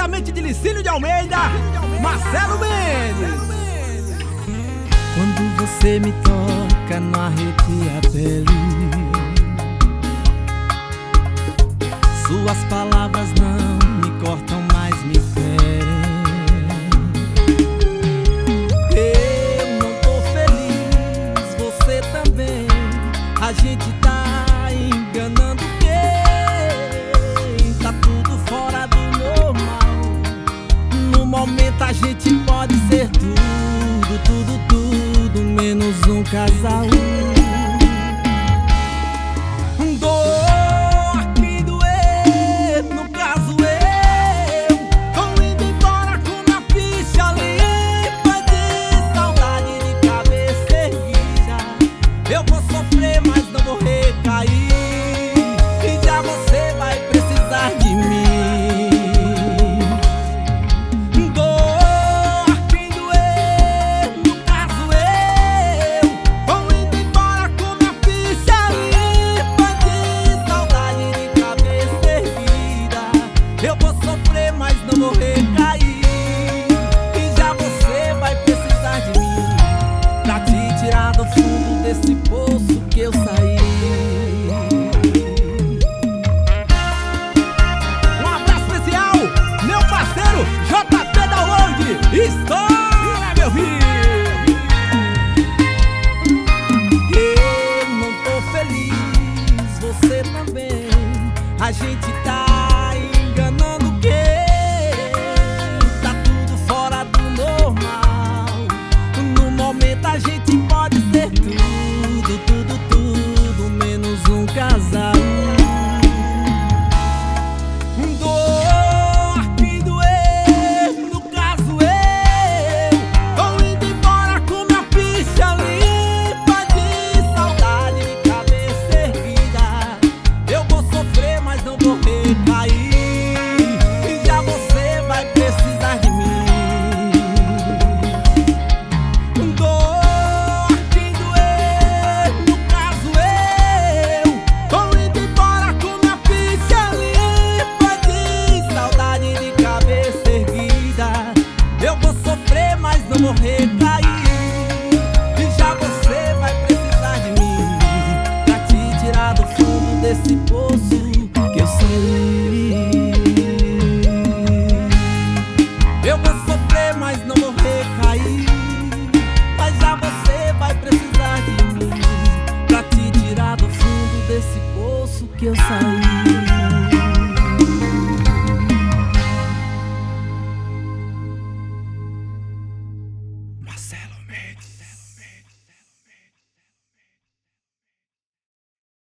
diretamente de Licínio de Almeida, Marcelo Mendes. Quando você me toca, não arrepia a pele. Suas palavras não me cortam, mas me ferem. Eu não tô feliz, você também. A gente tá enganando quem? Tá tudo fora do normal. No momento a gente pode ser tudo, tudo, tudo, menos um casal. Eu vou sofrer, mas não vou recair. E já você vai precisar de mim. Dor que doer, no caso eu vou indo embora com minha ficha limpa de saudade de cabeça erguida. Eu vou sofrer, mas não vou recair. E já você vai precisar de mim pra te tirar do fundo desse poço que eu saí. Um abraço especial, meu parceiro JP Download. Estoura, meu filho. Eu não tô feliz, você também. A gente tá enganando quem? Tá tudo fora do normal. No momento a gente pode ser tudo, tudo, tudo, menos um casal. Dor que doer, no caso eu vou indo embora com minha ficha limpa de saudade de cabeça erguida. Eu vou sofrer, mas não vou recair. E já você vai precisar de mim. Não vou recair. E já você vai precisar de mim pra te tirar do fundo desse poço que eu saí. Eu vou sofrer, mas não vou recair. Mas já você vai precisar de mim pra te tirar do fundo desse poço que eu saí.